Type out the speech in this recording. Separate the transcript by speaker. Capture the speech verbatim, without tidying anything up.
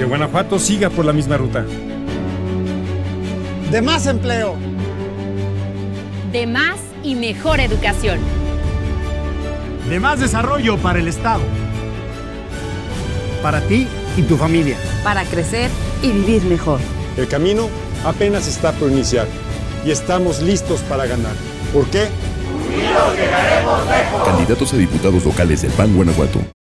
Speaker 1: que Guanajuato siga por la misma ruta.
Speaker 2: De más empleo.
Speaker 3: De más y mejor educación.
Speaker 4: De más desarrollo para el Estado.
Speaker 2: Para ti y tu familia.
Speaker 5: Para crecer y vivir mejor.
Speaker 6: El camino apenas está por iniciar y estamos listos para ganar. ¿Por qué?
Speaker 7: Unidos llegaremos lejos.
Speaker 8: Candidatos a diputados locales del P A N Guanajuato.